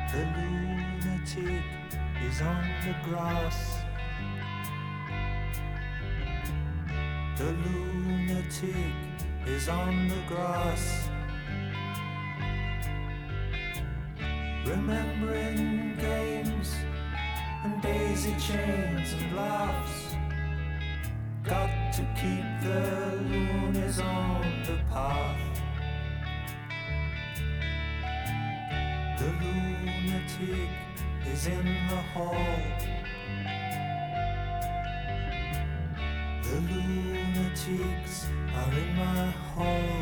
The lunatic is on the grass. The lunatic is on the grass. Remembering games and daisy chains and laughs. Got to keep the loonies on the path. The lunatic is in the hall. The lunatics are in my hall.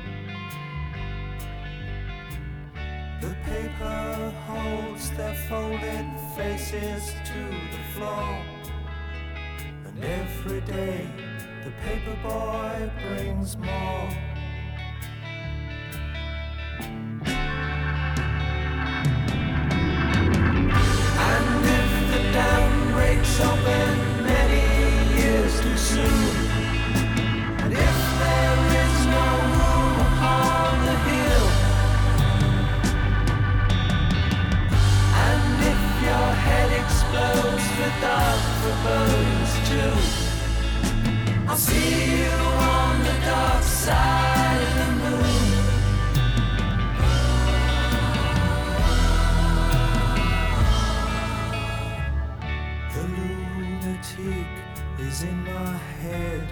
The paper holds their folded faces to the floor. And every day the paper boy brings more. And if the dam breaks open many years too soon, and if there is no room upon the hill, and if your head explodes with dark forebodings too, I'll see you on the dark side of the moon. The lunatic is in my head.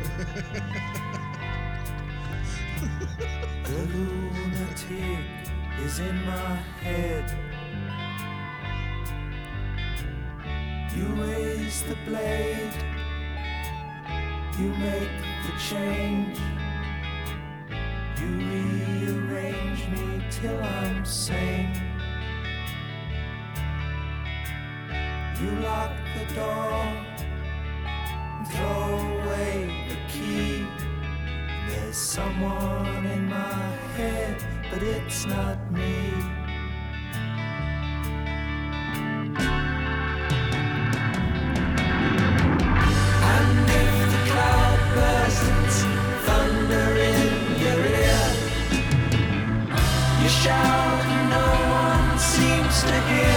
The lunatic is in my head. You raise the blade, you make the change, you rearrange me till I'm sane. You lock the door and throw away the key. There's someone in my head, but it's not me. And if the cloud bursts, thunder in your ear, you shout and no one seems to hear.